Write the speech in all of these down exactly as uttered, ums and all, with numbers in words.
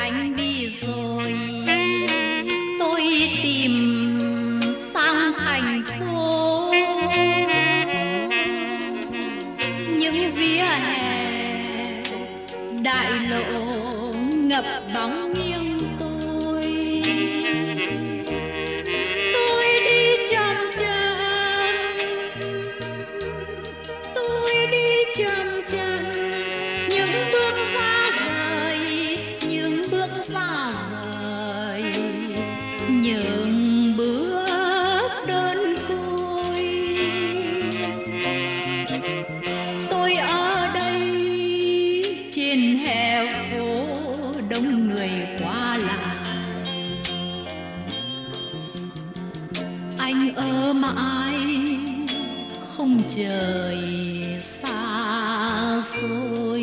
anh đi rồi, tôi tìm sang thành phố. Những vỉa hè đại lộ ngập bóng nghiêng tôi. Tôi đi chậm chậm, tôi đi chậm chậm, những bước xa rời, những bước xa rời, những bước đơn côi. Tôi ở đây trên hè phố đông người qua lại. Anh ở mãi không trời xa xôi.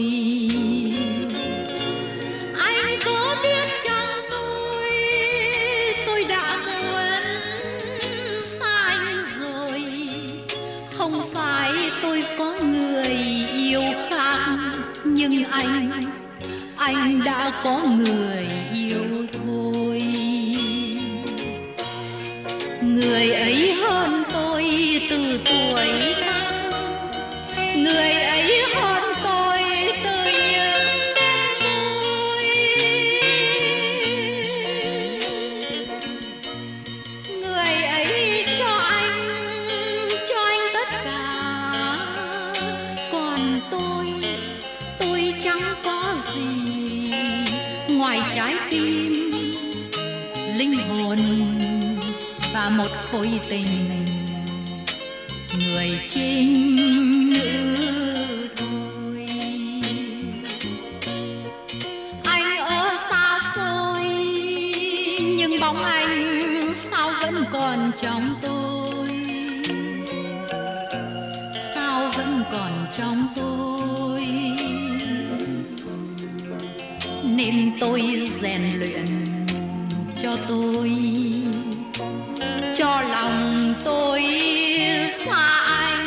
Anh có biết chăng tôi, tôi đã muốn xa anh rồi. Không phải tôi có người yêu khác, nhưng anh, anh đã có người yêu thôi. Người ấy hơn tôi từ tuổi tác, người ấy hơn tôi từ những đêm vui. Người ấy cho anh, cho anh tất cả, còn tôi, tôi chẳng có gì ngoài trái tim, linh hồn và một khối tình người trinh nữ thôi. Anh ở xa xôi, nhưng bóng anh sao vẫn còn trong tôi, sao vẫn còn trong tôi. Nên tôi rèn luyện cho tôi, cho lòng tôi xa anh,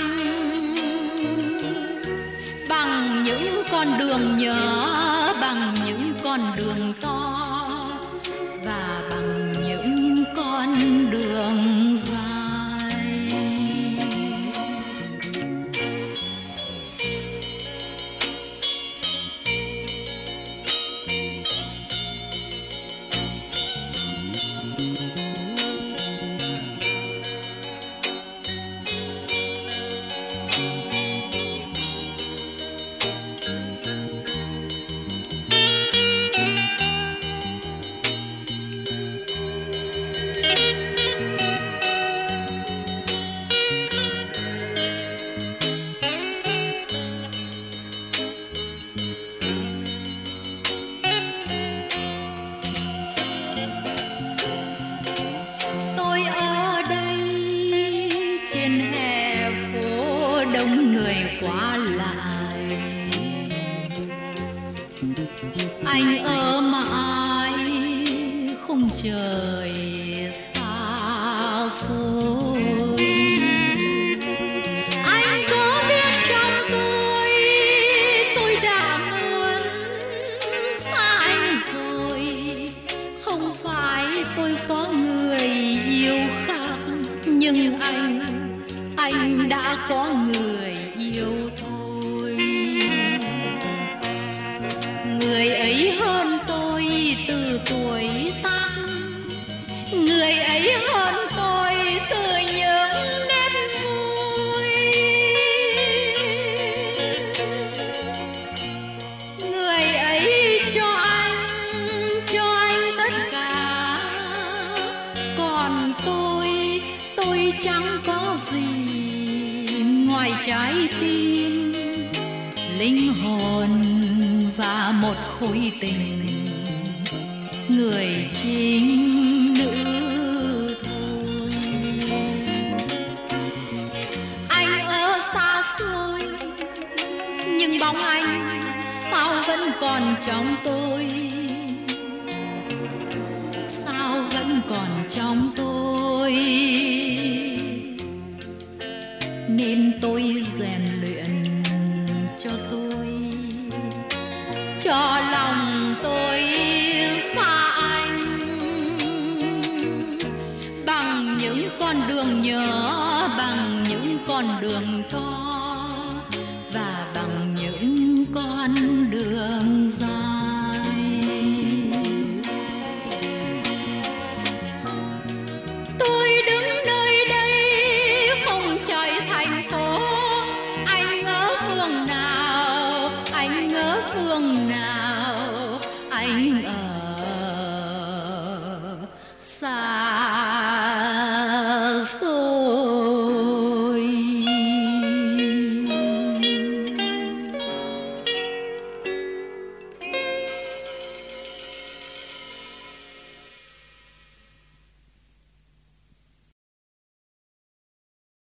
bằng những con đường nhỏ, bằng những con đường to, và bằng những con đường dài. Trên hè phố đông người qua lại, anh ở mãi không trời xa xôi. Anh có biết trong tôi, tôi đã muốn xa anh rồi. Không phải tôi có người yêu khác, nhưng anh, anh đã có người yêu thôi. Người ấy hơn tôi từ tuổi tác, người ấy hơn tôi từ những nét vui. Người ấy cho anh, cho anh tất cả, còn tôi, tôi chẳng có gì ngoài trái tim, linh hồn và một khối tình người chính nữ thôi. Anh ở xa xôi, nhưng bóng anh sao vẫn còn trong tôi, sao vẫn còn trong tôi.